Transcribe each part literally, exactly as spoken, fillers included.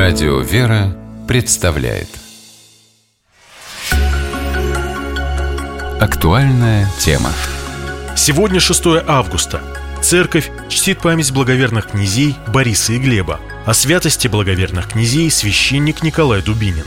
Радио «Вера» представляет актуальная тема. Сегодня шестое августа. Церковь чтит память благоверных князей Бориса и Глеба. О святости благоверных князей священник Николай Дубинин.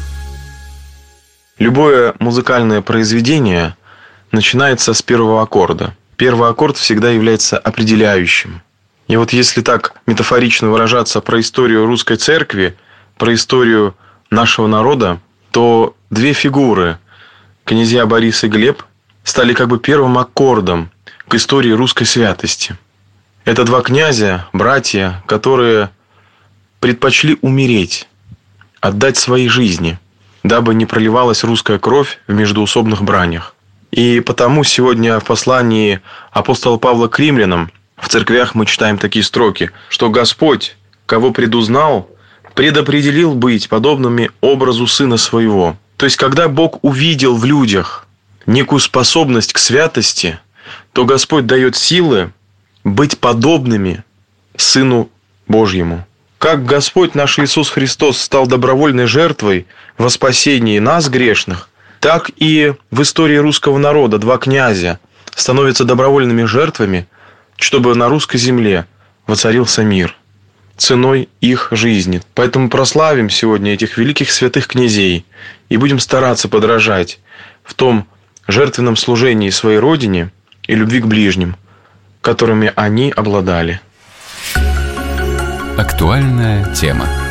Любое музыкальное произведение начинается с первого аккорда. Первый аккорд всегда является определяющим. И вот если так метафорично выражаться про историю русской церкви, про историю нашего народа, то две фигуры, князья Борис и Глеб, стали как бы первым аккордом к истории русской святости. Это два князя, братья, которые предпочли умереть, отдать свои жизни, дабы не проливалась русская кровь в междоусобных бранях. И потому сегодня в послании апостола Павла к римлянам в церквях мы читаем такие строки, что Господь, кого предузнал, предопределил быть подобными образу Сына Своего. То есть, когда Бог увидел в людях некую способность к святости, то Господь дает силы быть подобными Сыну Божьему. Как Господь наш Иисус Христос стал добровольной жертвой во спасении нас, грешных, так и в истории русского народа два князя становятся добровольными жертвами, чтобы на русской земле воцарился мир ценой их жизни. Поэтому прославим сегодня этих великих святых князей и будем стараться подражать в том жертвенном служении своей родине и любви к ближним, которыми они обладали. Актуальная тема.